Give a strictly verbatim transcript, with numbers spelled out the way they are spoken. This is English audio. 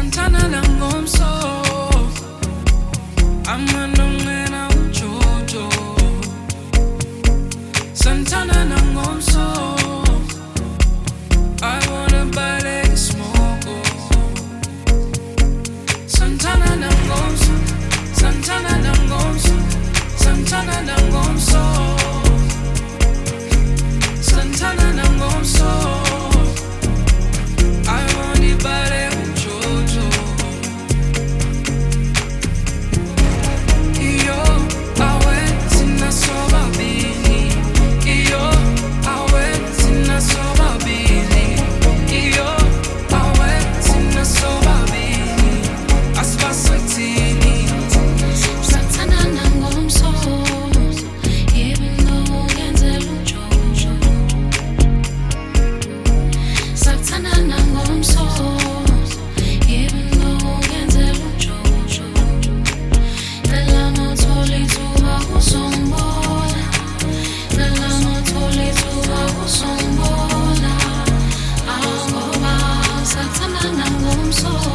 Santana langomso amanongena ujojo Santana langomso I wanna buy like smoke Santana langomso Santana langomso Santana langomso Santana langomso I wanna buy like ujojo Iyo awe sina soba bini Iyo awe sina soba bini Iyo awe sina soba bini Asfaswetini Santana nangomso Even though ngenzela ujojo Santana nangomso Even though ngenzela ujojo Lela notholi tuba usombola Lela notholi tuba usombola Angoba Santana nangomso